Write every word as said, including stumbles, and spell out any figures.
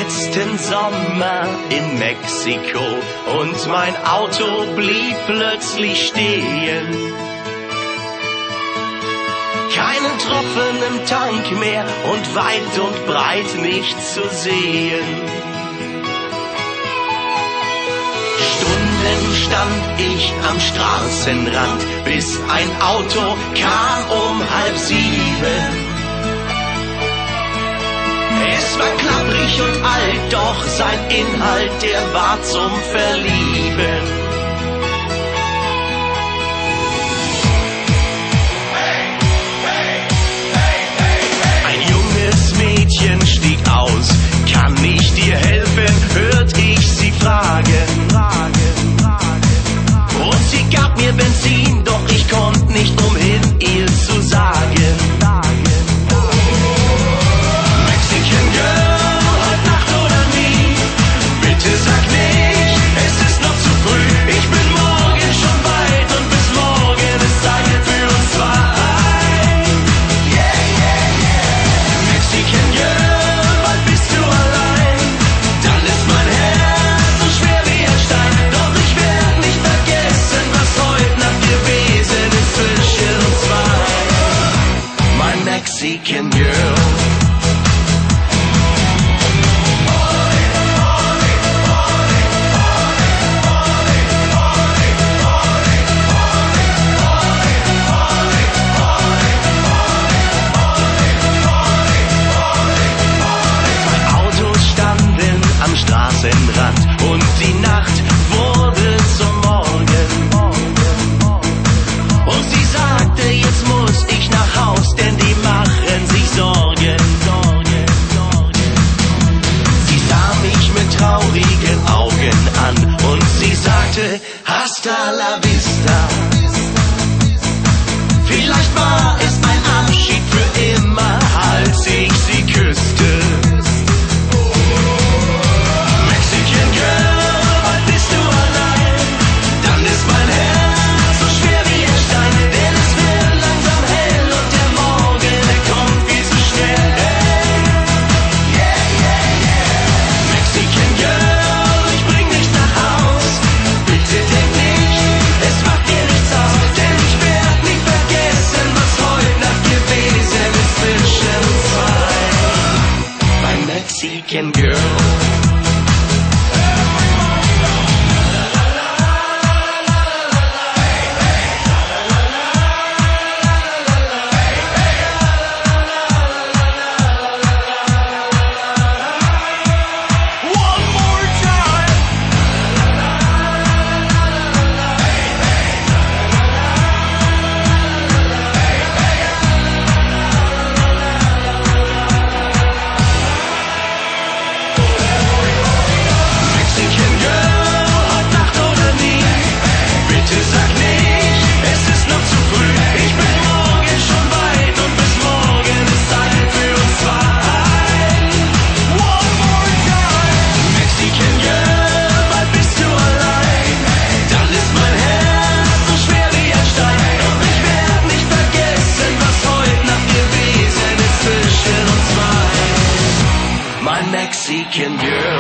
letzten Sommer in Mexiko und mein Auto blieb plötzlich stehen. Keinen Tropfen im Tank mehr und weit und breit nichts zu sehen. Stunden stand ich am Straßenrand, bis ein Auto kam um halb sieben. Es war klapprig und alt, doch sein Inhalt, der war zum Verlieben. Ein junges Mädchen stieg aus, kann ich dir helfen, hört ich sie fragen. Und sie gab mir Benzin, doch ich konnte nicht umhin, ihr zu sagen. Mexican Girl, heute Nacht oder nie, bitte sag nicht, es ist noch zu früh. Ich bin morgen schon weit und bis morgen ist Zeit für uns zwei. Yeah, yeah, yeah. Mexican Girl, bald bist du allein, dann ist mein Herz so schwer wie ein Stein. Doch ich werde nicht vergessen, was heute Nacht gewesen ist zwischen uns zwei. My Mexican Girl. Straßenrand und die Nacht wurde zum Morgen. Und sie sagte, jetzt muss ich nach Haus, denn die machen sich Sorgen. Sie sah mich mit traurigen Augen an und sie sagte, hasta la vista. Vielleicht war es mein Abschied für immer, als ich sie küsste. Mexican Girl. Mexican Girl.